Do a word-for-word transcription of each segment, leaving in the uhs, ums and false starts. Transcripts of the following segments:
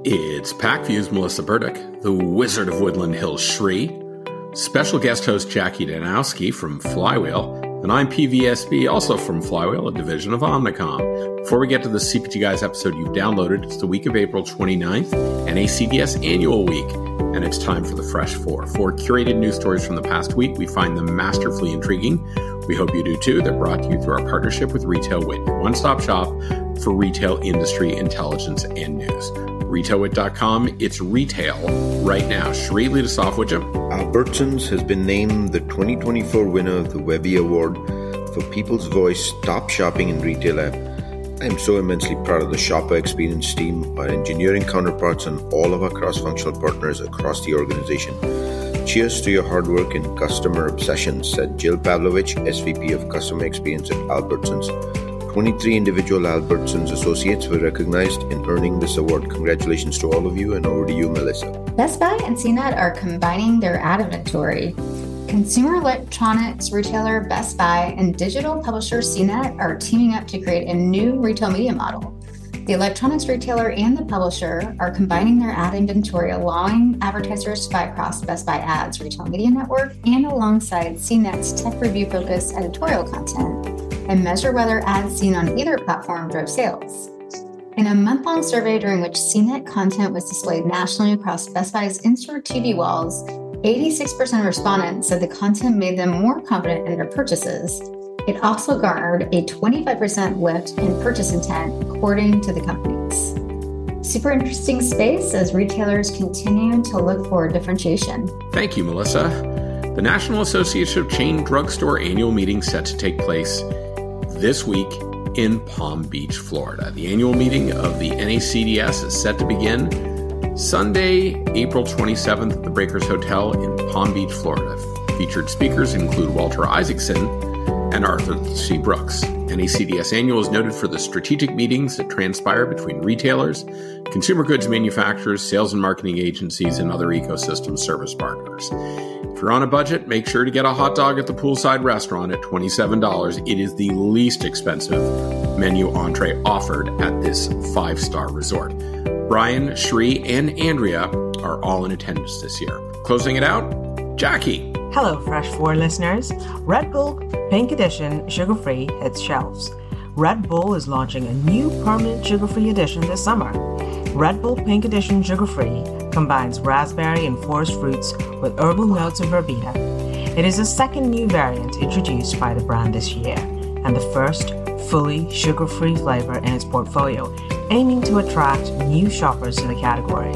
It's PacView's Melissa Burdick, the Wizard of Woodland Hills Shri, special guest host Jackie Danowski from Flywheel, and I'm P V S B, also from Flywheel, a division of Omnicom. Before we get to the C P G Guys episode you've downloaded, it's the week of April twenty-ninth, N A C D S Annual Week, and it's time for the Fresh Four. Four curated news stories from the past week. We find them masterfully intriguing. We hope you do too. They're brought to you through our partnership with RetailWit, your one-stop shop for retail industry intelligence and news. retail wit dot com, it's retail right now. Shri, lead us off, would you? Albertsons has been named the twenty twenty-four winner of the Webby Award for People's Voice Top Shopping in Retail app. I am so immensely proud of the shopper experience team, our engineering counterparts, and all of our cross-functional partners across the organization. Cheers to your hard work and customer obsession, said Jill Pavlovich, S V P of Customer Experience at Albertsons. twenty-three individual Albertsons associates were recognized in earning this award. Congratulations to all of you, and over to you, Melissa. Best Buy and C net are combining their ad inventory. Consumer electronics retailer Best Buy and digital publisher C net are teaming up to create a new retail media model. The electronics retailer and the publisher are combining their ad inventory, allowing advertisers to buy across Best Buy Ads retail media network and alongside C net's tech review-focused editorial content, and measure whether ads seen on either platform drove sales. In a month-long survey during which C net content was displayed nationally across Best Buy's in-store T V walls, eighty-six percent of respondents said the content made them more confident in their purchases. It also garnered a twenty-five percent lift in purchase intent, according to the companies. Super interesting space as retailers continue to look for differentiation. Thank you, Melissa. The National Association of Chain Drugstore annual meeting set to take place this week in Palm Beach, Florida. The annual meeting of the N A C D S is set to begin Sunday, April twenty-seventh at the Breakers Hotel in Palm Beach, Florida. Featured speakers include Walter Isaacson and Arthur C. Brooks. N A C D S Annual is noted for the strategic meetings that transpire between retailers, consumer goods manufacturers, sales and marketing agencies, and other ecosystem service partners. If you're on a budget, make sure to get a hot dog at the poolside restaurant at twenty-seven dollars. It is the least expensive menu entree offered at this five-star resort. Brian, Shri, and Andrea are all in attendance this year. Closing it out, Jackie. Hello, Fresh Four listeners. Red Bull Pink Edition Sugar-Free hits shelves. Red Bull is launching a new permanent sugar-free edition this summer. Red Bull Pink Edition Sugar-Free combines raspberry and forest fruits with herbal notes of verbena. It is the second new variant introduced by the brand this year, and the first fully sugar-free flavor in its portfolio, aiming to attract new shoppers to the category.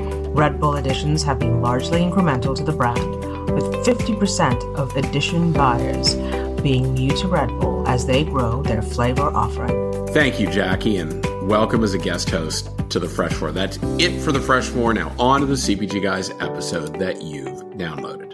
Red Bull editions have been largely incremental to the brand, with fifty percent of edition buyers being new to Red Bull as they grow their flavor offering. Thank you, Jackie, and welcome as a guest host to the Fresh Four. That's it for the Fresh Four. Now on to the C P G Guys episode that you've downloaded.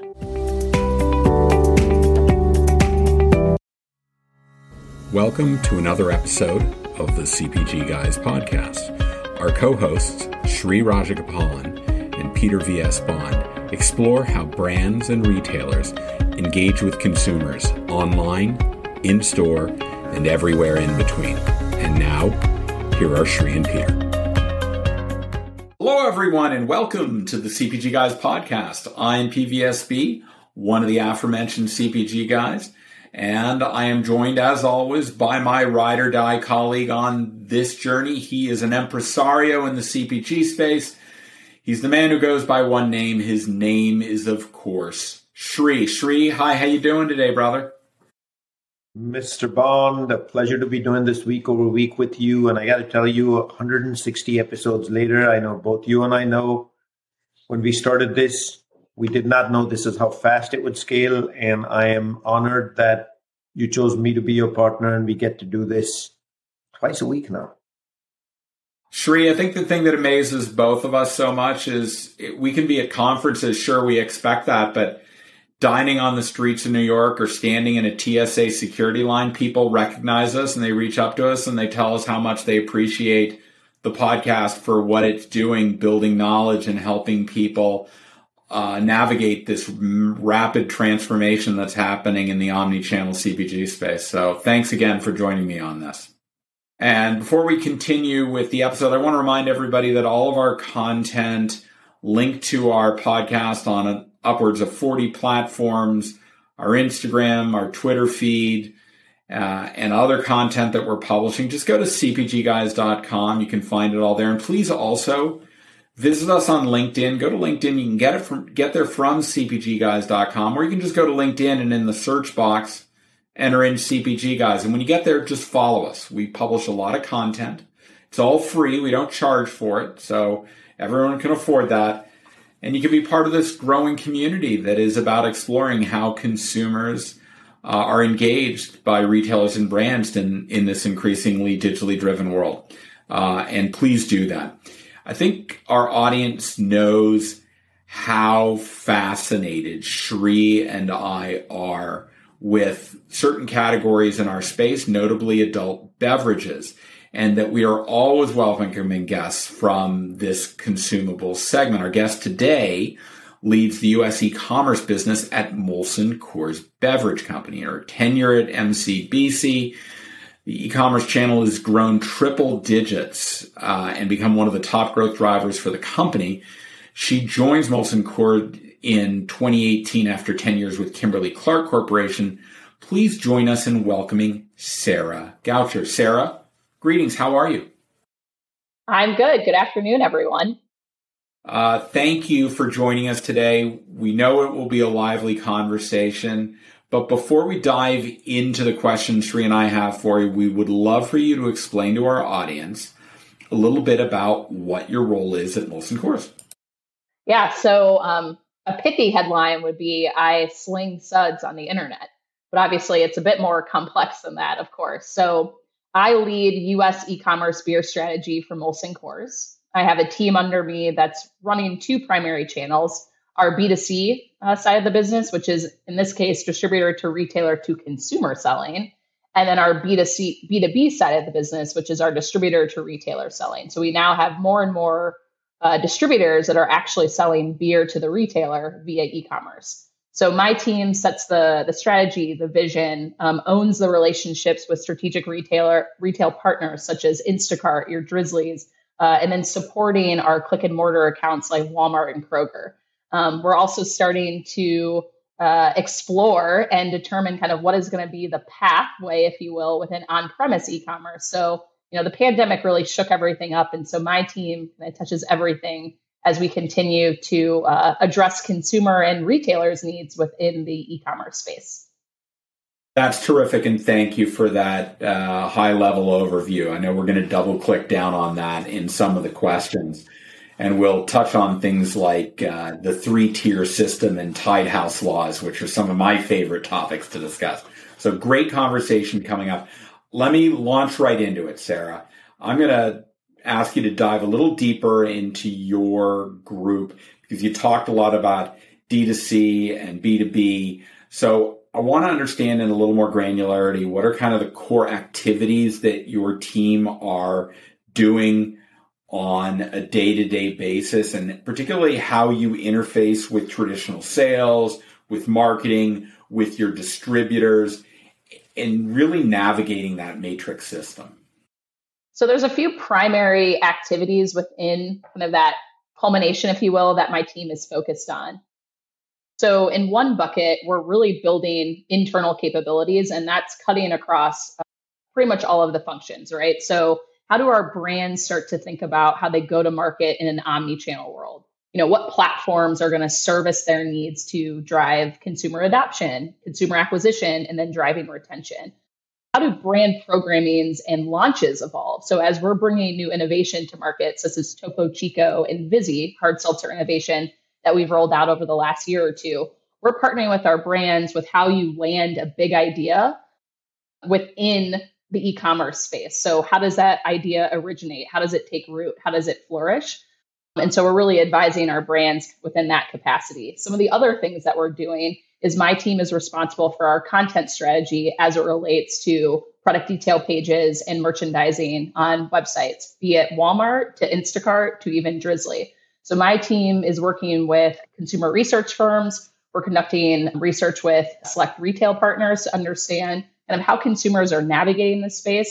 Welcome to another episode of the C P G Guys podcast. Our co-hosts, Shri Rajagopalan and Peter V S. Bond, explore how brands and retailers engage with consumers online, in-store, and everywhere in between. And now, here are Shri and Peter. Hello, everyone, and welcome to the C P G Guys podcast. I'm P V S B, one of the aforementioned C P G guys, and I am joined, as always, by my ride or die colleague on this journey. He is an impresario in the C P G space. He's the man who goes by one name. His name is, of course, Shri. Shri, hi, how you doing today, brother? Mister Bond, a pleasure to be doing this week over week with you. And I got to tell you, one hundred sixty episodes later, I know both you and I know when we started this, we did not know this is how fast it would scale. And I am honored that you chose me to be your partner and we get to do this twice a week now. Shri, I think the thing that amazes both of us so much is we can be at conferences, sure, we expect that, but dining on the streets of New York or standing in a T S A security line, people recognize us and they reach up to us and they tell us how much they appreciate the podcast for what it's doing, building knowledge and helping people uh, navigate this rapid transformation that's happening in the omni-channel C P G space. So thanks again for joining me on this. And before we continue with the episode, I want to remind everybody that all of our content linked to our podcast on an upwards of forty platforms, our Instagram, our Twitter feed, uh, and other content that we're publishing. Just go to c p g guys dot com. You can find it all there. And please also visit us on LinkedIn. Go to LinkedIn. You can get it from get there from c p g guys dot com, or you can just go to LinkedIn and in the search box, enter in C P G Guys. And when you get there, just follow us. We publish a lot of content. It's all free. We don't charge for it. So everyone can afford that. And you can be part of this growing community that is about exploring how consumers uh, are engaged by retailers and brands in, in this increasingly digitally driven world. Uh, and please do that. I think our audience knows how fascinated Shri and I are with certain categories in our space, notably adult beverages, and that we are always welcoming guests from this consumable segment. Our guest today leads the U S e-commerce business at Molson Coors Beverage Company. Her tenure at M C B C, the e-commerce channel has grown triple digits uh, and become one of the top growth drivers for the company. She joins Molson Coors in twenty eighteen after ten years with Kimberly-Clark Corporation. Please join us in welcoming Sarah Goucher. Sarah, greetings. How are you? I'm good. Good afternoon, everyone. Uh, thank you for joining us today. We know it will be a lively conversation, but before we dive into the questions Shri and I have for you, we would love for you to explain to our audience a little bit about what your role is at Molson Coors. Yeah, so um, a pithy headline would be, I sling suds on the internet. But obviously, it's a bit more complex than that, of course. So I lead U S e-commerce beer strategy for Molson Coors. I have a team under me that's running two primary channels, our B two C uh, side of the business, which is, in this case, distributor to retailer to consumer selling, and then our B two C, B two B side of the business, which is our distributor to retailer selling. So we now have more and more Uh, distributors that are actually selling beer to the retailer via e-commerce. So my team sets the, the strategy, the vision, um, owns the relationships with strategic retailer retail partners such as Instacart, your Drizzlies, uh, and then supporting our click and mortar accounts like Walmart and Kroger. Um, we're also starting to uh, explore and determine kind of what is going to be the pathway, if you will, within on-premise e-commerce. So you know, the pandemic really shook everything up. And so my team touches everything as we continue to uh, address consumer and retailers' needs within the e-commerce space. That's terrific. And thank you for that uh, high level overview. I know we're going to double click down on that in some of the questions. And we'll touch on things like uh, the three tier system and tied house laws, which are some of my favorite topics to discuss. So great conversation coming up. Let me launch right into it, Sarah. I'm going to ask you to dive a little deeper into your group because you talked a lot about D two C and B two B. So I want to understand in a little more granularity, what are kind of the core activities that your team are doing on a day-to-day basis, and particularly how you interface with traditional sales, with marketing, with your distributors, and really navigating that matrix system? So there's a few primary activities within kind of that culmination, if you will, that my team is focused on. So in one bucket, we're really building internal capabilities, and that's cutting across uh, pretty much all of the functions, right? So how do our brands start to think about how they go to market in an omni-channel world? You know, what platforms are going to service their needs to drive consumer adoption, consumer acquisition, and then driving retention? How do brand programmings and launches evolve? So as we're bringing new innovation to market, such as Topo Chico and Vizzy, hard seltzer innovation that we've rolled out over the last year or two, we're partnering with our brands with how you land a big idea within the e-commerce space. So how does that idea originate? How does it take root? How does it flourish? And so we're really advising our brands within that capacity. Some of the other things that we're doing is my team is responsible for our content strategy as it relates to product detail pages and merchandising on websites, be it Walmart to Instacart to even Drizzly. So my team is working with consumer research firms. We're conducting research with select retail partners to understand kind of how consumers are navigating the space,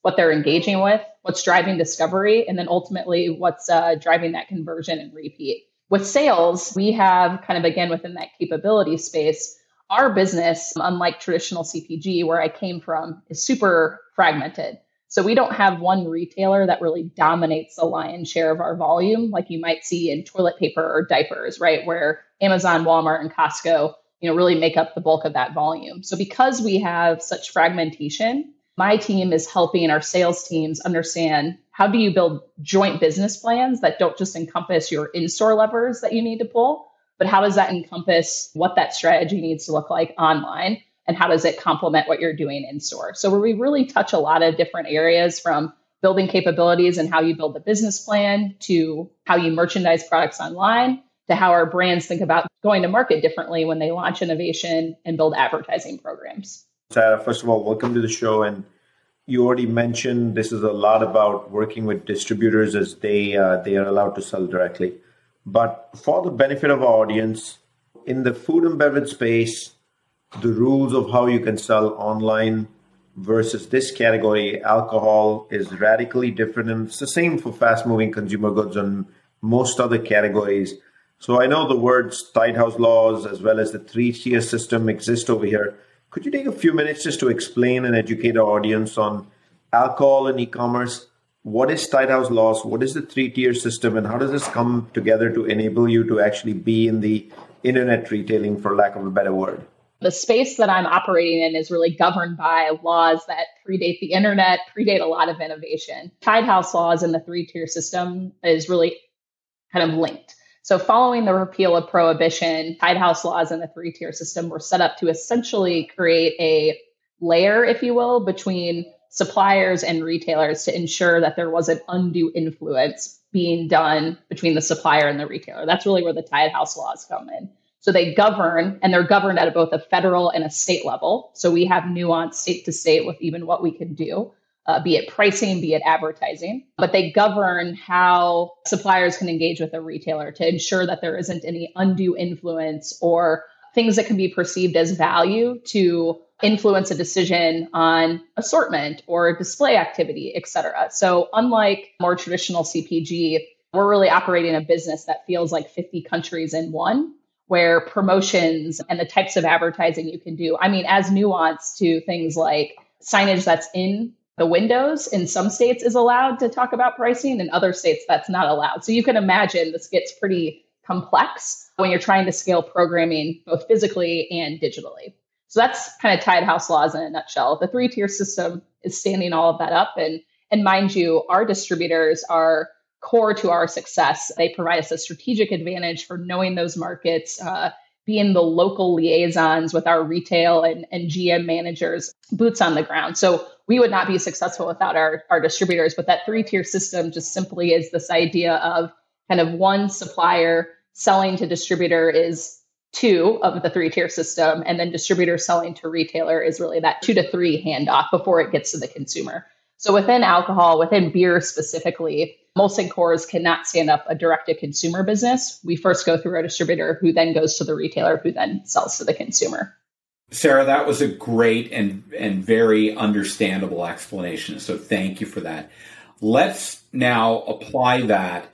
what they're engaging with, what's driving discovery, and then ultimately what's uh, driving that conversion and repeat. With sales, we have kind of, again, within that capability space, our business, unlike traditional C P G, where I came from, is super fragmented. So we don't have one retailer that really dominates the lion's share of our volume, like you might see in toilet paper or diapers, right? Where Amazon, Walmart, and Costco, you know, really make up the bulk of that volume. So because we have such fragmentation, my team is helping our sales teams understand how do you build joint business plans that don't just encompass your in-store levers that you need to pull, but how does that encompass what that strategy needs to look like online? And how does it complement what you're doing in store? So where we really touch a lot of different areas, from building capabilities and how you build the business plan, to how you merchandise products online, to how our brands think about going to market differently when they launch innovation and build advertising programs. Sarah, first of all, welcome to the show. And you already mentioned this is a lot about working with distributors as they uh, they are allowed to sell directly. But for the benefit of our audience, in the food and beverage space, the rules of how you can sell online versus this category, alcohol, is radically different. And it's the same for fast-moving consumer goods and most other categories. So I know the words tied house laws as well as the three-tier system exist over here. Could you take a few minutes just to explain and educate our audience on alcohol and e-commerce? What is tied house laws? What is the three-tier system? And how does this come together to enable you to actually be in the internet retailing, for lack of a better word? The space that I'm operating in is really governed by laws that predate the internet, predate a lot of innovation. Tied house laws and the three-tier system is really kind of linked. So following the repeal of prohibition, tied house laws and the three-tier system were set up to essentially create a layer, if you will, between suppliers and retailers to ensure that there wasn't undue influence being done between the supplier and the retailer. That's really where the tied house laws come in. So they govern, and they're governed at both a federal and a state level. So we have nuance state to state with even what we can do, uh, be it pricing, be it advertising. But they govern how suppliers can engage with a retailer to ensure that there isn't any undue influence or things that can be perceived as value to influence a decision on assortment or display activity, et cetera. So unlike more traditional C P G, we're really operating a business that feels like fifty countries in one, where promotions and the types of advertising you can do, I mean, as nuanced to things like signage that's in the windows in some states is allowed to talk about pricing, in other states that's not allowed. So you can imagine this gets pretty complex when you're trying to scale programming both physically and digitally. So that's kind of tied house laws in a nutshell. The three-tier system is standing all of that up. And, and mind you, our distributors are core to our success. They provide us a strategic advantage for knowing those markets, uh, being the local liaisons with our retail and, and G M managers, boots on the ground. So we would not be successful without our, our distributors. But that three-tier system just simply is this idea of kind of one supplier selling to distributor is two of the three-tier system, and then distributor selling to retailer is really that two to three handoff before it gets to the consumer. So within alcohol, within beer specifically, Molson Coors cannot stand up a direct-to-consumer business. We first go through our distributor, who then goes to the retailer, who then sells to the consumer. Sarah, that was a great and, and very understandable explanation. So thank you for that. Let's now apply that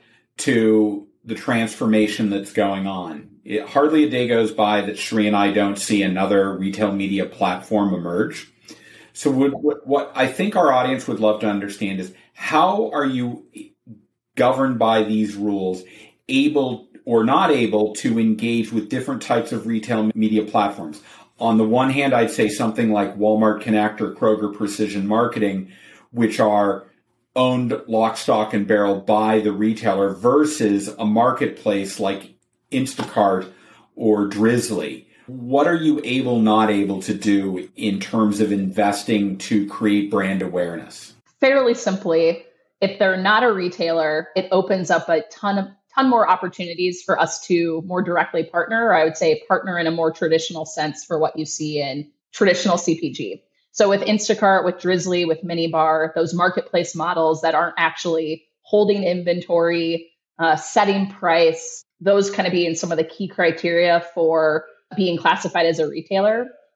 to the transformation that's going on. It, hardly a day goes by that Sri and I don't see another retail media platform emerge. So what, what I think our audience would love to understand is, how are you, governed by these rules, able or not able to engage with different types of retail media platforms? On the one hand, I'd say something like Walmart Connect or Kroger Precision Marketing, which are owned lock, stock, and barrel by the retailer, versus a marketplace like Instacart or Drizzly. What are you able, not able to do in terms of investing to create brand awareness? Fairly simply, if they're not a retailer, it opens up a ton of ton more opportunities for us to more directly partner, or I would say partner in a more traditional sense for what you see in traditional C P G. So with Instacart, with Drizzly, with Minibar, those marketplace models that aren't actually holding inventory, uh, setting price, those kind of being some of the key criteria for being classified as a retailer.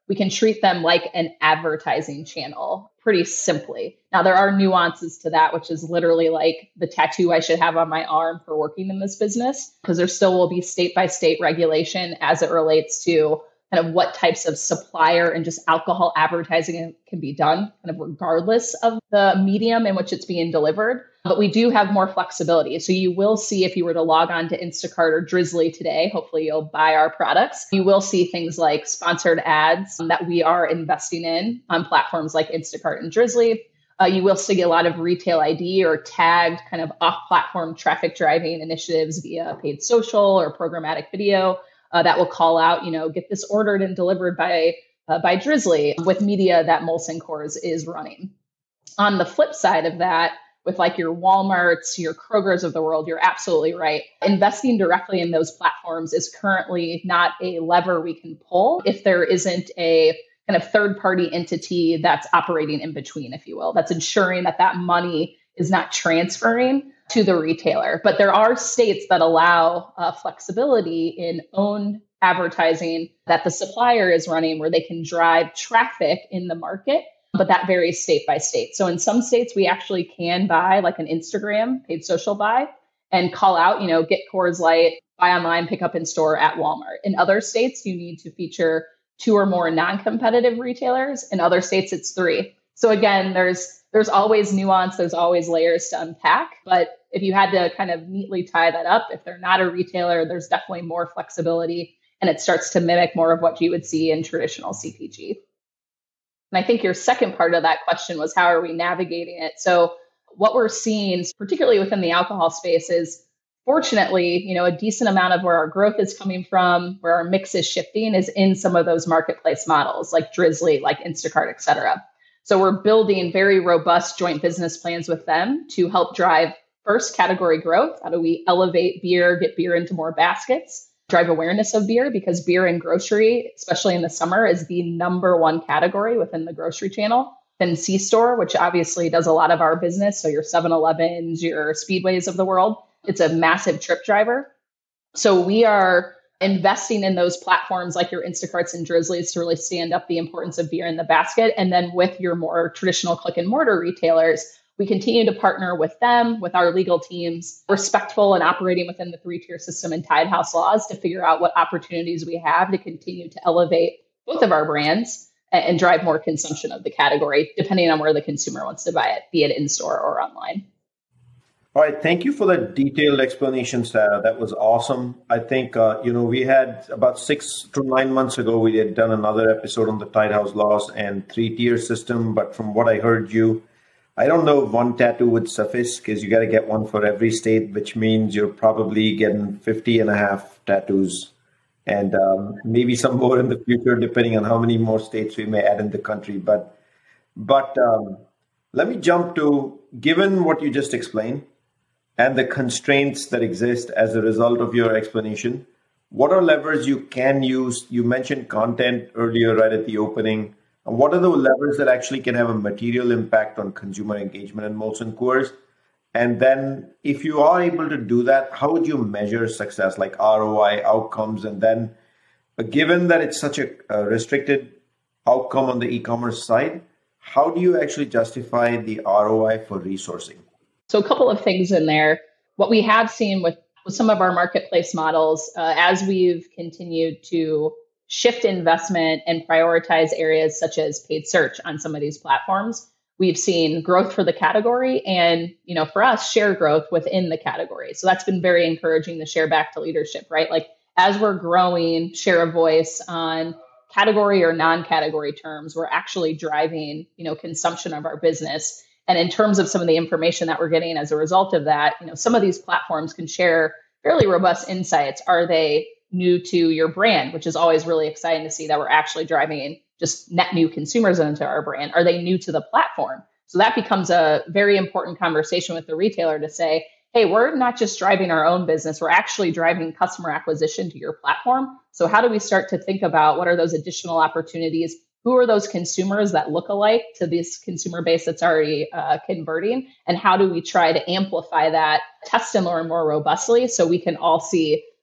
we can treat them like an advertising channel pretty simply. Now, there are nuances to that, which is literally like the tattoo I should have on my arm for working in this business, because there still will be state by state regulation as it relates to kind of what types of supplier and just alcohol advertising can be done, kind of regardless of the medium in which it's being delivered. But we do have more flexibility. So you will see, if you were to log on to Instacart or Drizzly today, hopefully you'll buy our products. You will see things like sponsored ads that we are investing in on platforms like Instacart and Drizzly. Uh, you will see a lot of retail I D or tagged kind of off-platform traffic driving initiatives via paid social or programmatic video. Uh, that will call out, you know, get this ordered and delivered by uh, by Drizzly with media that Molson Coors is running. On the flip side of that, with like your Walmarts, your Krogers of the world, you're absolutely right. Investing directly in those platforms is currently not a lever we can pull if there isn't a kind of third-party entity that's operating in between, if you will, that's ensuring that that money is not transferring to the retailer. But there are states that allow uh, flexibility in owned advertising that the supplier is running, where they can drive traffic in the market, but that varies state by state. So in some states, we actually can buy like an Instagram paid social buy and call out, you know, get Coors Light, buy online, pick up in store at Walmart. In other states, you need to feature two or more non-competitive retailers. In other states, it's three. So again, there's there's always nuance, there's always layers to unpack. But if you had to kind of neatly tie that up, if they're not a retailer, there's definitely more flexibility, and it starts to mimic more of what you would see in traditional C P G. And I think your second part of that question was, how are we navigating it? So what we're seeing, particularly within the alcohol space, is fortunately, you know, a decent amount of where our growth is coming from, where our mix is shifting, is in some of those marketplace models like Drizzly, like Instacart, et cetera. So we're building very robust joint business plans with them to help drive first category growth. How do we elevate beer, get beer into more baskets, drive awareness of beer? Because beer in grocery, especially in the summer, is the number one category within the grocery channel. Then C-store, which obviously does a lot of our business. So your seven elevens, your Speedways of the world, it's a massive trip driver. So we are investing in those platforms like your Instacarts and Drizzlies to really stand up the importance of beer in the basket. And then with your more traditional click and mortar retailers, we continue to partner with them, with our legal teams, respectful and operating within the three-tier system and Tied House laws, to figure out what opportunities we have to continue to elevate both of our brands and, and drive more consumption of the category, depending on where the consumer wants to buy it, be it in-store or online. All right. Thank you for that detailed explanation, Sarah. That was awesome. I think, uh, you know, we had about six to nine months ago, we had done another episode on the Tied House laws and three-tier system. But from what I heard you, I don't know if one tattoo would suffice, because you got to get one for every state, which means you're probably getting fifty and a half tattoos, and um, maybe some more in the future, depending on how many more states we may add in the country. But, but um, let me jump to, given what you just explained, and the constraints that exist as a result of your explanation, what are levers you can use? You mentioned content earlier, right at the opening. And what are the levers that actually can have a material impact on consumer engagement in Molson Coors? And then if you are able to do that, how would you measure success, like R O I, outcomes? And then given that it's such a, a restricted outcome on the e-commerce side, how do you actually justify the R O I for resourcing? So a couple of things in there. What we have seen with, with some of our marketplace models, uh, as we've continued to shift investment and prioritize areas such as paid search on some of these platforms, we've seen growth for the category and, you know, for us, share growth within the category. So that's been very encouraging to share back to leadership, right? Like as we're growing share of voice on category or non-category terms, we're actually driving, you know, consumption of our business. And in terms of some of the information that we're getting as a result of that, you know, some of these platforms can share fairly robust insights. Are they new to your brand, which is always really exciting to see that we're actually driving just net new consumers into our brand? Are they new to the platform? So that becomes a very important conversation with the retailer to say, hey, we're not just driving our own business, we're actually driving customer acquisition to your platform. So how do we start to think about what are those additional opportunities? Who are those consumers that look alike to this consumer base that's already uh, converting? And how do we try to amplify that, test and learn more robustly so we can all see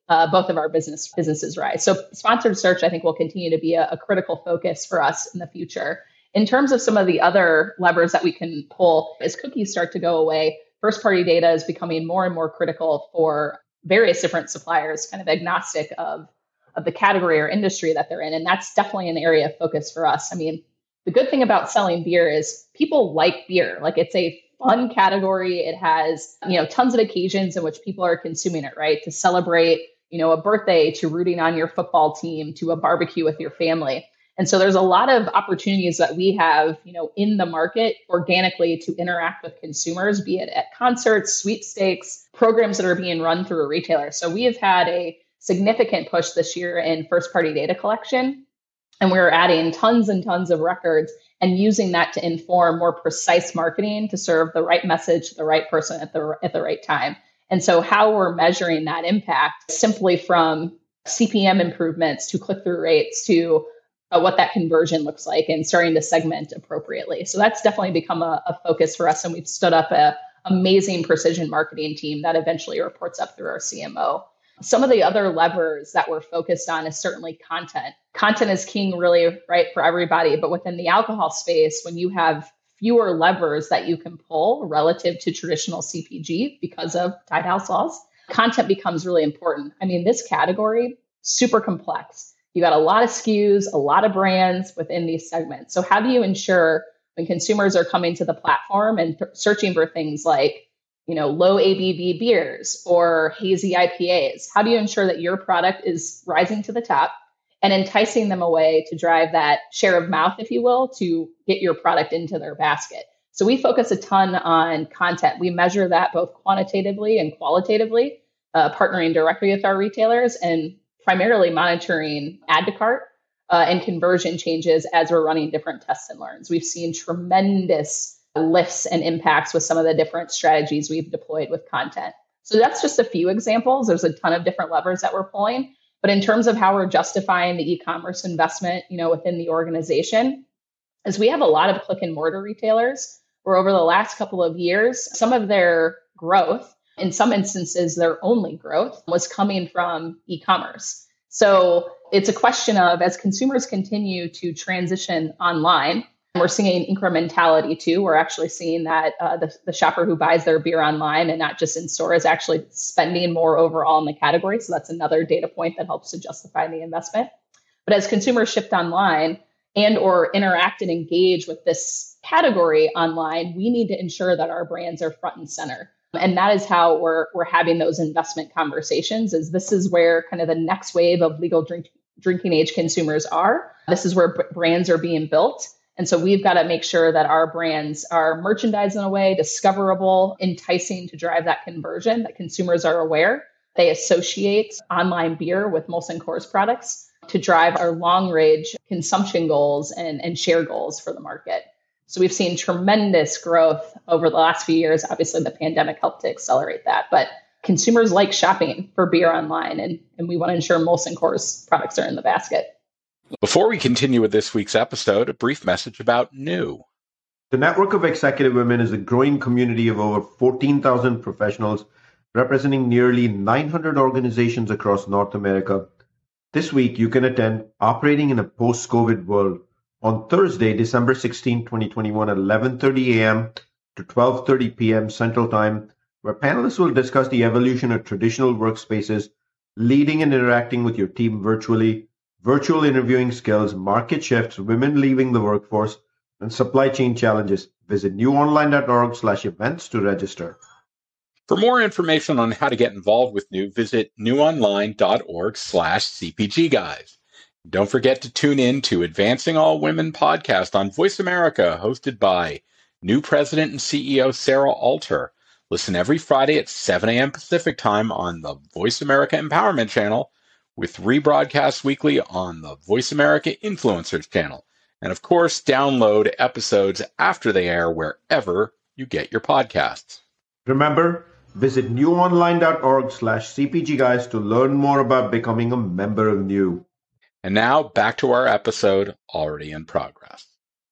uh, both of our business businesses rise. So sponsored search, I think, will continue to be a, a critical focus for us in the future. In terms of some of the other levers that we can pull, as cookies start to go away, first-party data is becoming more and more critical for various different suppliers, kind of agnostic of, of the category or industry that they're in. And that's definitely an area of focus for us. I mean, the good thing about selling beer is people like beer. Like, it's a fun category. It has, you know, tons of occasions in which people are consuming it, right? To celebrate, you know, a birthday, to rooting on your football team, to a barbecue with your family. And so there's a lot of opportunities that we have, you know, in the market organically to interact with consumers, be it at concerts, sweepstakes, programs that are being run through a retailer. So we have had a significant push this year in first-party data collection. And we're adding tons and tons of records and using that to inform more precise marketing to serve the right message to the right person at the at the right time. And so how we're measuring that impact, simply from C P M improvements to click-through rates to uh, what that conversion looks like, and starting to segment appropriately. So that's definitely become a, a focus for us. And we've stood up an amazing precision marketing team that eventually reports up through our C M O. Some of the other levers that we're focused on is certainly content. Content is king, really, right, for everybody. But within the alcohol space, when you have fewer levers that you can pull relative to traditional C P G because of tied house laws, content becomes really important. I mean, this category, super complex. You got a lot of S K Us, a lot of brands within these segments. So how do you ensure when consumers are coming to the platform and th- searching for things like, you know, low A B V beers or hazy I P As, how do you ensure that your product is rising to the top and enticing them away to drive that share of mouth, if you will, to get your product into their basket? So we focus a ton on content. We measure that both quantitatively and qualitatively, uh, partnering directly with our retailers and primarily monitoring add to cart uh, and conversion changes as we're running different tests and learns. We've seen tremendous lifts and impacts with some of the different strategies we've deployed with content. So that's just a few examples. There's a ton of different levers that we're pulling. But in terms of how we're justifying the e-commerce investment, you know, within the organization, is we have a lot of click and mortar retailers where over the last couple of years, some of their growth, in some instances, their only growth, was coming from e-commerce. So it's a question of, as consumers continue to transition online, we're seeing incrementality too. We're actually seeing that uh, the, the shopper who buys their beer online and not just in store is actually spending more overall in the category. So that's another data point that helps to justify the investment. But as consumers shift online and or interact and engage with this category online, we need to ensure that our brands are front and center. And that is how we're we're having those investment conversations. Is this is where kind of the next wave of legal drink, drinking age consumers are. This is where b- brands are being built. And so we've got to make sure that our brands are merchandised in a way, discoverable, enticing to drive that conversion, that consumers are aware. They associate online beer with Molson Coors products to drive our long range consumption goals and, and share goals for the market. So we've seen tremendous growth over the last few years. Obviously, the pandemic helped to accelerate that. But consumers like shopping for beer online, and, and we want to ensure Molson Coors products are in the basket. Before we continue with this week's episode, a brief message about New. The Network of Executive Women is a growing community of over fourteen thousand professionals representing nearly nine hundred organizations across North America. This week, you can attend Operating in a Post-COVID World on Thursday, December sixteenth, twenty twenty-one at eleven thirty a.m. to twelve thirty p.m. Central Time, where panelists will discuss the evolution of traditional workspaces, leading and interacting with your team virtually, virtual interviewing skills, market shifts, women leaving the workforce, and supply chain challenges. Visit newonline.org slash events to register. For more information on how to get involved with New, visit newonline.org slash CPG guys. Don't forget to tune in to Advancing All Women podcast on Voice America, hosted by new president and C E O Sarah Alter. Listen every Friday at seven a.m. Pacific time on the Voice America Empowerment channel, with rebroadcasts weekly on the Voice America Influencers channel. And of course, download episodes after they air wherever you get your podcasts. Remember, visit newonline.org slash CPG guys to learn more about becoming a member of New. And now back to our episode already in progress.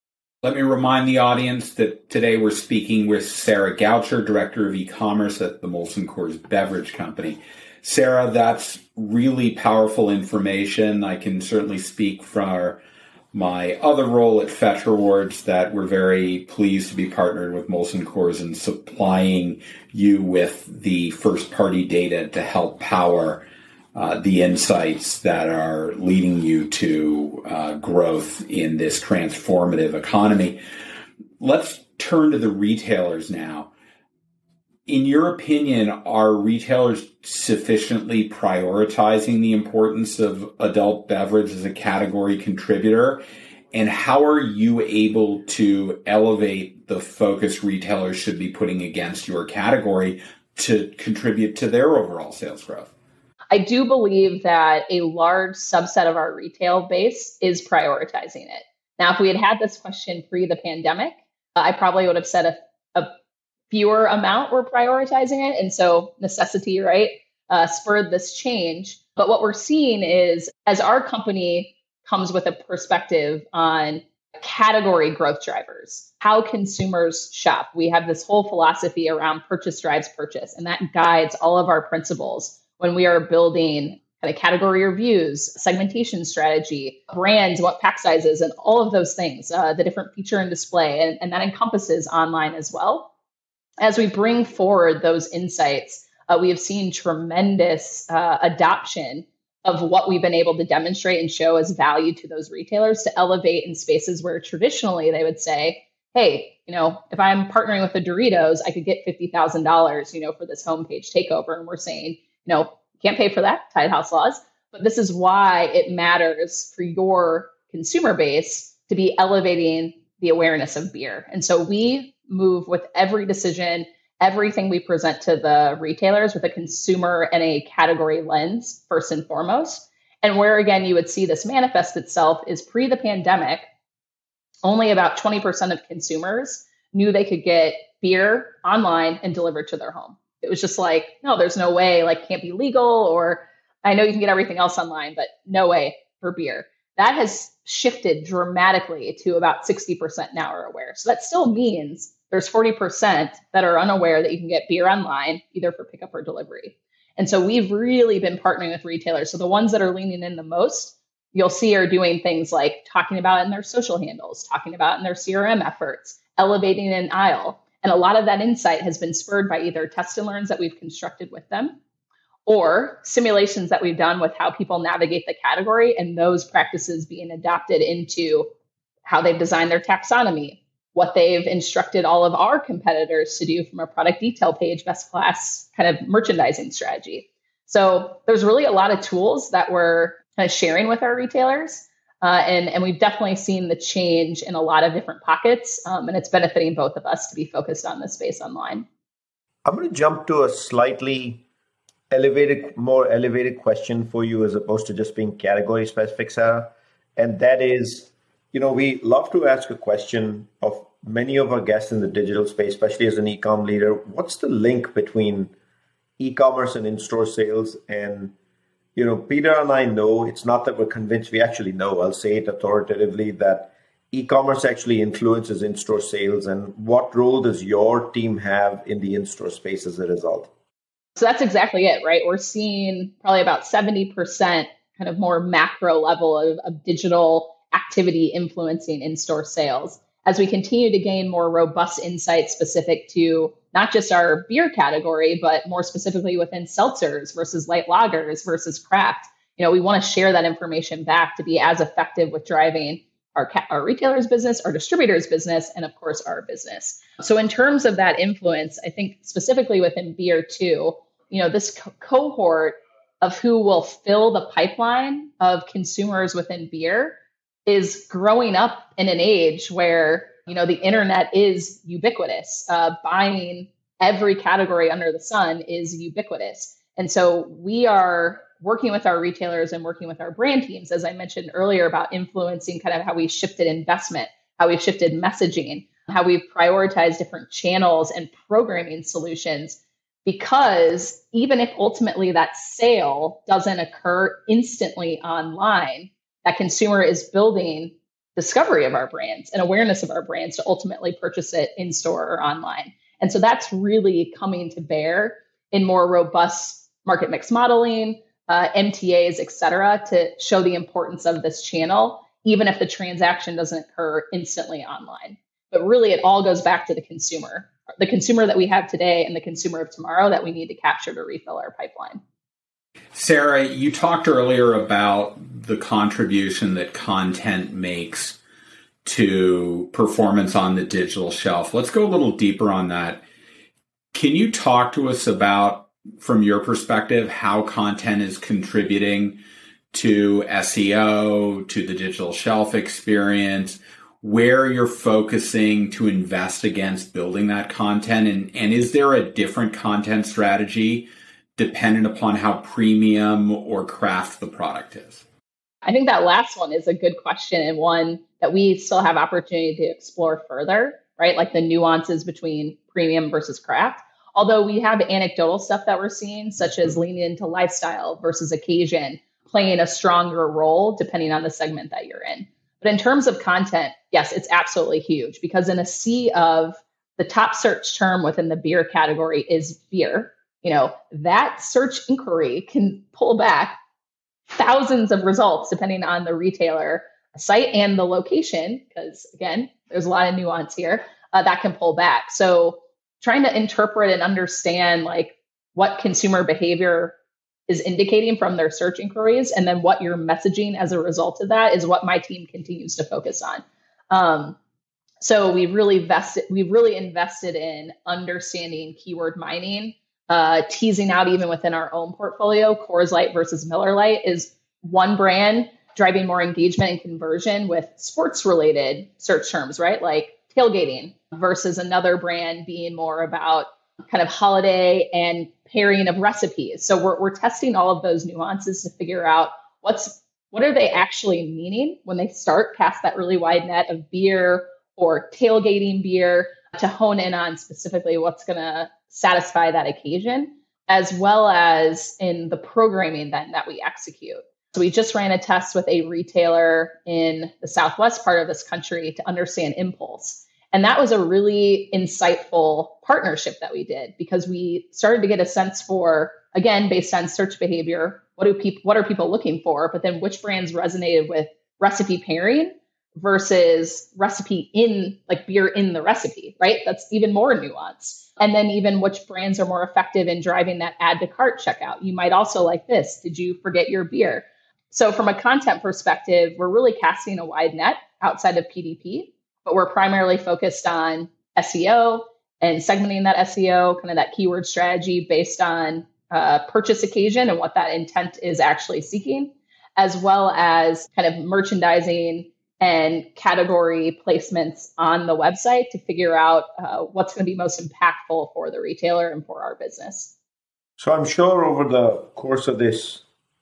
Let me remind the audience that today we're speaking with Sarah Goucher, Director of E-commerce at the Molson Coors Beverage Company. Sarah, that's really powerful information. I can certainly speak for my other role at Fetch Rewards that we're very pleased to be partnered with Molson Coors in supplying you with the first-party data to help power uh, the insights that are leading you to uh, growth in this transformative economy. Let's turn to the retailers now. In your opinion, are retailers sufficiently prioritizing the importance of adult beverage as a category contributor? And how are you able to elevate the focus retailers should be putting against your category to contribute to their overall sales growth? I do believe that a large subset of our retail base is prioritizing it. Now, if we had had this question pre the pandemic, I probably would have said a, a fewer amount were prioritizing it. And so necessity, right, uh, spurred this change. But what we're seeing is as our company comes with a perspective on category growth drivers, how consumers shop, we have this whole philosophy around purchase drives purchase, and that guides all of our principles when we are building kind of category reviews, segmentation strategy, brands, what pack sizes, and all of those things, uh, the different feature and display, and, and that encompasses online as well. As we bring forward those insights, uh, we have seen tremendous uh, adoption of what we've been able to demonstrate and show as value to those retailers to elevate in spaces where traditionally they would say, hey, you know, if I'm partnering with the Doritos, I could get fifty thousand dollars, you know, for this homepage takeover. And we're saying, you know, can't pay for that, Tide House laws. But this is why it matters for your consumer base to be elevating the awareness of beer. And so we move with every decision, everything we present to the retailers with a consumer and a category lens, first and foremost. And where, again, you would see this manifest itself is pre the pandemic, only about twenty percent of consumers knew they could get beer online and delivered to their home. It was just like, no, there's no way, like can't be legal, or I know you can get everything else online, but no way for beer. That has shifted dramatically to about sixty percent now are aware. So that still means there's forty percent that are unaware that you can get beer online, either for pickup or delivery. And so we've really been partnering with retailers. So the ones that are leaning in the most, you'll see are doing things like talking about it in their social handles, talking about it in their C R M efforts, elevating an aisle. And a lot of that insight has been spurred by either test and learns that we've constructed with them or simulations that we've done with how people navigate the category and those practices being adapted into how they've designed their taxonomy, what they've instructed all of our competitors to do from a product detail page, best class kind of merchandising strategy. So there's really a lot of tools that we're kind of sharing with our retailers. Uh, and, and we've definitely seen the change in a lot of different pockets, um, and it's benefiting both of us to be focused on this space online. I'm going to jump to a slightly elevated, more elevated question for you as opposed to just being category specific, Sarah. And that is, you know, we love to ask a question of many of our guests in the digital space, especially as an e-com leader. What's the link between e-commerce and in-store sales? And you know, Peter and I know, it's not that we're convinced, we actually know, I'll say it authoritatively, that e-commerce actually influences in-store sales. And what role does your team have in the in-store space as a result? So that's exactly it, right? We're seeing probably about seventy percent kind of more macro level of, of digital activity influencing in-store sales. As we continue to gain more robust insights specific to not just our beer category, but more specifically within seltzers versus light lagers versus craft, you know, we want to share that information back to be as effective with driving our, our retailers' business, our distributors' business, and of course, our business. So in terms of that influence, I think specifically within beer too, you know, this co- cohort of who will fill the pipeline of consumers within beer is growing up in an age where, you know, the internet is ubiquitous. Uh, buying every category under the sun is ubiquitous. And so we are working with our retailers and working with our brand teams, as I mentioned earlier, about influencing kind of how we shifted investment, how we've shifted messaging, how we've prioritized different channels and programming solutions. Because even if ultimately that sale doesn't occur instantly online, that consumer is building discovery of our brands and awareness of our brands to ultimately purchase it in store or online. And so that's really coming to bear in more robust market mix modeling, uh, M T As, et cetera, to show the importance of this channel, even if the transaction doesn't occur instantly online. But really, it all goes back to the consumer, the consumer that we have today and the consumer of tomorrow that we need to capture to refill our pipeline. Sarah, you talked earlier about the contribution that content makes to performance on the digital shelf. Let's go a little deeper on that. Can you talk to us about, from your perspective, how content is contributing to S E O, to the digital shelf experience, where you're focusing to invest against building that content? And, and is there a different content strategy dependent upon how premium or craft the product is? I think that last one is a good question, and one that we still have opportunity to explore further, right? Like the nuances between premium versus craft. Although we have anecdotal stuff that we're seeing, such as leaning into lifestyle versus occasion, playing a stronger role depending on the segment that you're in. But in terms of content, yes, it's absolutely huge, because in a sea of the top search term within the beer category is beer, you know, that search inquiry can pull back thousands of results depending on the retailer site and the location, because again, there's a lot of nuance here uh, that can pull back. So trying to interpret and understand like what consumer behavior is indicating from their search inquiries, and then what you're messaging as a result of that is what my team continues to focus on. Um, so we've really vested, we've really invested in understanding keyword mining, uh, teasing out even within our own portfolio. Coors Light versus Miller Lite is one brand driving more engagement and conversion with sports related search terms, right? Like tailgating, versus another brand being more about kind of holiday and pairing of recipes. So we're we're testing all of those nuances to figure out what's what are they actually meaning when they start cast that really wide net of beer or tailgating beer, to hone in on specifically what's going to satisfy that occasion, as well as in the programming then that we execute. So we just ran a test with a retailer in the southwest part of this country to understand impulse. And that was a really insightful partnership that we did, because we started to get a sense for, again, based on search behavior, what do people, what are people looking for? But then which brands resonated with recipe pairing versus recipe in, like beer in the recipe, right? That's even more nuanced. And then even which brands are more effective in driving that add to cart checkout. You might also like this. Did you forget your beer? So from a content perspective, we're really casting a wide net outside of P D P, but we're primarily focused on S E O and segmenting that S E O, kind of that keyword strategy based on uh, purchase occasion and what that intent is actually seeking, as well as kind of merchandising and category placements on the website to figure out uh, what's going to be most impactful for the retailer and for our business. So I'm sure over the course of this,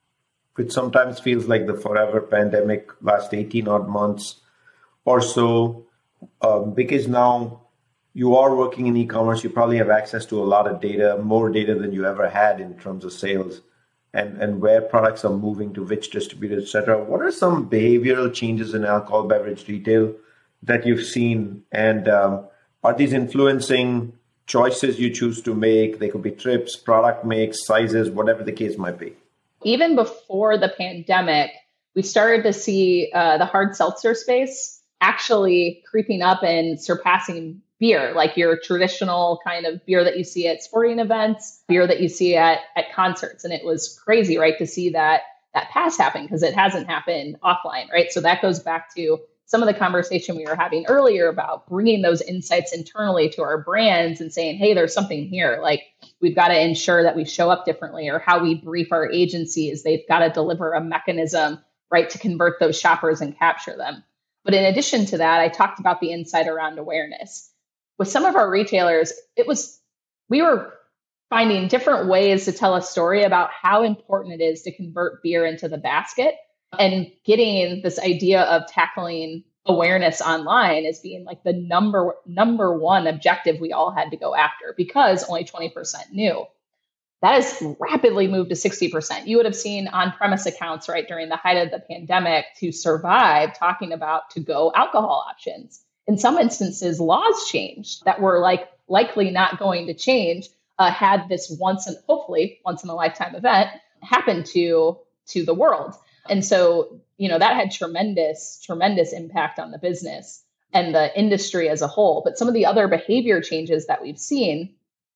which sometimes feels like the forever pandemic, last eighteen odd months or so, um, because now you are working in e-commerce, you probably have access to a lot of data, more data than you ever had in terms of sales and, and where products are moving to which distributors, et cetera. What are some behavioral changes in alcohol beverage retail that you've seen? And um, are these influencing choices you choose to make? They could be trips, product mix, sizes, whatever the case might be. Even before the pandemic, we started to see uh, the hard seltzer space actually creeping up and surpassing beer, like your traditional kind of beer that you see at sporting events, beer that you see at, at concerts. And it was crazy, right, to see that that pass happen, because it hasn't happened offline, right? So that goes back to some of the conversation we were having earlier about bringing those insights internally to our brands and saying, hey, there's something here. Like, we've got to ensure that we show up differently, or how we brief our agencies. They've got to deliver a mechanism, right, to convert those shoppers and capture them. But in addition to that, I talked about the insight around awareness. With some of our retailers, it was, we were finding different ways to tell a story about how important it is to convert beer into the basket, and getting this idea of tackling awareness online as being like the number number one objective we all had to go after, because only twenty percent knew. that has rapidly moved to sixty percent. You would have seen on-premise accounts, right, during the height of the pandemic to survive talking about to-go alcohol options. In some instances, laws changed that were like likely not going to change uh, had this once and hopefully once in a lifetime event happen to, to the world. And so, you know, that had tremendous, tremendous impact on the business and the industry as a whole. But some of the other behavior changes that we've seen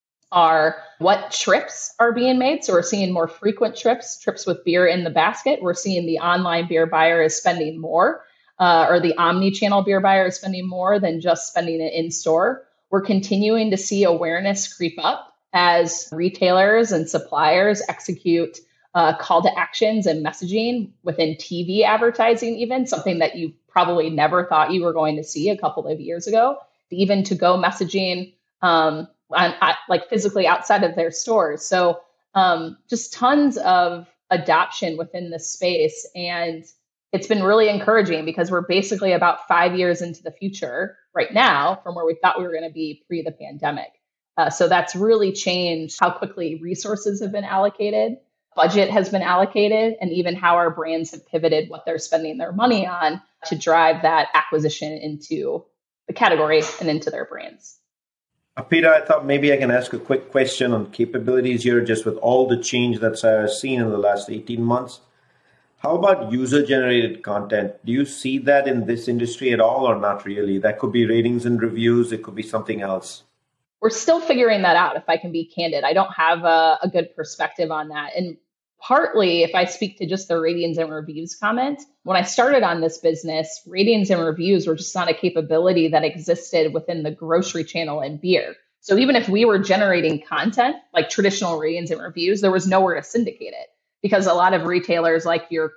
are what trips are being made. So we're seeing more frequent trips, trips with beer in the basket. We're seeing the online beer buyer is spending more, uh, or the omni-channel beer buyer is spending more than just spending it in store. We're continuing to see awareness creep up as retailers and suppliers execute uh, call to actions and messaging within T V advertising, even something that you probably never thought you were going to see a couple of years ago, even to go messaging, um, On, like physically outside of their stores. So um, just tons of adoption within this space. And it's been really encouraging because we're basically about five years into the future right now from where we thought we were going to be pre the pandemic. Uh, so that's really changed how quickly resources have been allocated, budget has been allocated, and even how our brands have pivoted what they're spending their money on to drive that acquisition into the category and into their brands. Uh, Peter, I thought maybe I can ask a quick question on capabilities here, just with all the change that's uh, seen in the last eighteen months. How about user-generated content? Do you see that in this industry at all or not really? That could be ratings and reviews. It could be something else. We're still figuring that out, if I can be candid. I don't have a, a good perspective on that. And partly, if I speak to just the ratings and reviews comment, when I started on this business, ratings and reviews were just not a capability that existed within the grocery channel and beer. So even if we were generating content like traditional ratings and reviews, there was nowhere to syndicate it because a lot of retailers like your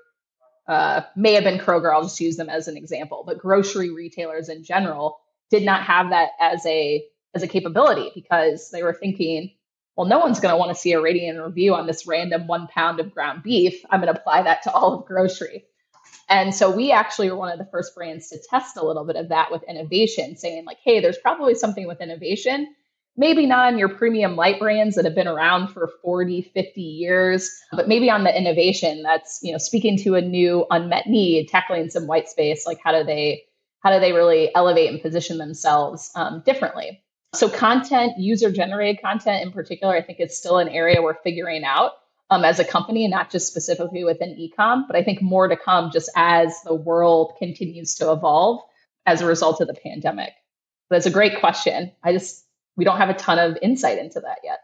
uh, may have been Kroger, I'll just use them as an example, but grocery retailers in general did not have that as a as a capability because they were thinking, well, no one's going to want to see a rating and review on this random one pound of ground beef. I'm going to apply that to all of grocery. And so we actually were one of the first brands to test a little bit of that with innovation, saying like, hey, there's probably something with innovation, maybe not on your premium light brands that have been around for forty, fifty years, but maybe on the innovation that's, you know, speaking to a new unmet need, tackling some white space, like how do they, how do they really elevate and position themselves um, differently? So content, user-generated content in particular, I think it's still an area we're figuring out um, as a company, not just specifically within e-com, but I think more to come just as the world continues to evolve as a result of the pandemic. But it's a great question. I just, we don't have a ton of insight into that yet.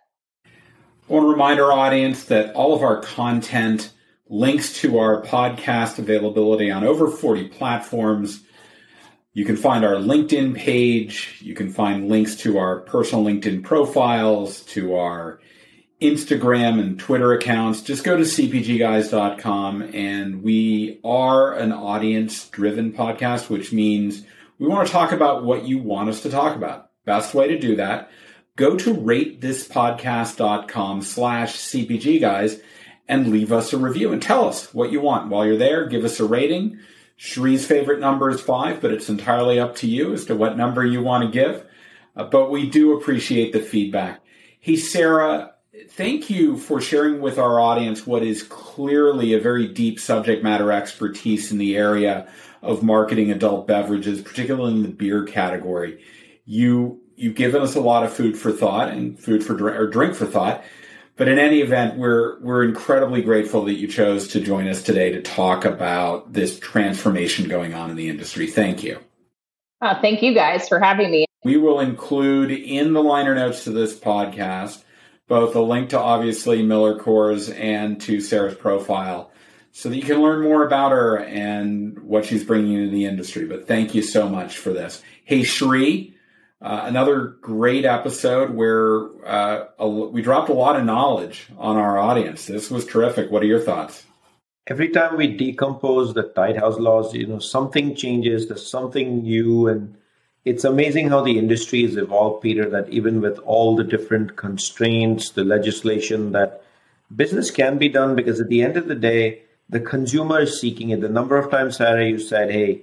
I want to remind our audience that all of our content, links to our podcast availability on over forty platforms. You can find our LinkedIn page. You can find links to our personal LinkedIn profiles, to our Instagram and Twitter accounts. Just go to c p g guys dot com. And we are an audience-driven podcast, which means we want to talk about what you want us to talk about. Best way to do that, go to ratethispodcast.com slash cpgguys and leave us a review and tell us what you want. While you're there, give us a rating. Shree's favorite number is five, but it's entirely up to you as to what number you want to give. Uh, but we do appreciate the feedback. Hey, Sarah, thank you for sharing with our audience what is clearly a very deep subject matter expertise in the area of marketing adult beverages, particularly in the beer category. You, you've given us a lot of food for thought and food for drink, or drink for thought. But in any event, we're we're incredibly grateful that you chose to join us today to talk about this transformation going on in the industry. Thank you. Uh, thank you guys for having me. We will include in the liner notes to this podcast both a link to obviously Miller Coors and to Sarah's profile so that you can learn more about her and what she's bringing into the industry. But thank you so much for this. Hey, Shree. Uh, another great episode where uh, a, we dropped a lot of knowledge on our audience. This was terrific. What are your thoughts? Every time we decompose the Tight House laws, you know, something changes. There's something new, and it's amazing how the industry has evolved, Peter. That even with all the different constraints, the legislation, that business can be done because at the end of the day, the consumer is seeking it. The number of times, Sarah, you said, "Hey,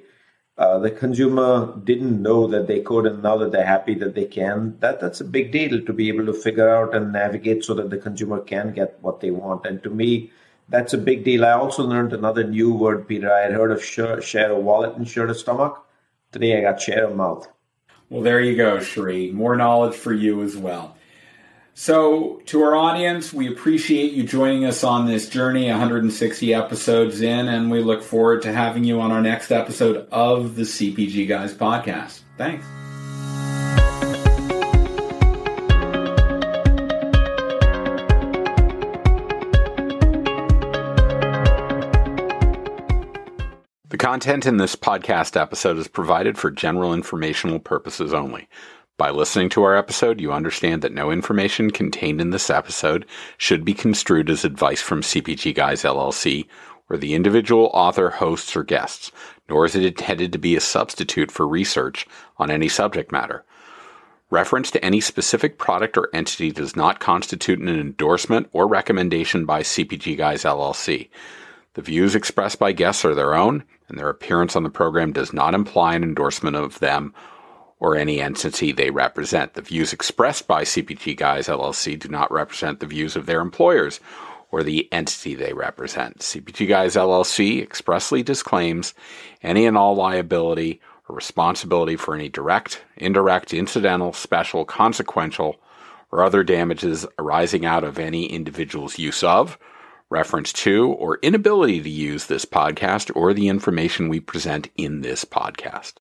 uh, the consumer didn't know that they could, and now that they're happy that they can, that that's a big deal to be able to figure out and navigate so that the consumer can get what they want. And to me, that's a big deal. I also learned another new word, Peter. I had heard of share, share a wallet and share a stomach. Today I got share a mouth. Well, there you go, Sri. More knowledge for you as well. So to our audience, we appreciate you joining us on this journey, one hundred sixty episodes in, and we look forward to having you on our next episode of the C P G Guys podcast. Thanks. The content in this podcast episode is provided for general informational purposes only. By listening to our episode, you understand that no information contained in this episode should be construed as advice from C P G Guys L L C or the individual author, hosts, or guests, nor is it intended to be a substitute for research on any subject matter. Reference to any specific product or entity does not constitute an endorsement or recommendation by C P G Guys L L C. The views expressed by guests are their own, and their appearance on the program does not imply an endorsement of them or any entity they represent. The views expressed by C P G Guys L L C do not represent the views of their employers or the entity they represent. C P G Guys L L C expressly disclaims any and all liability or responsibility for any direct, indirect, incidental, special, consequential, or other damages arising out of any individual's use of, reference to, or inability to use this podcast or the information we present in this podcast.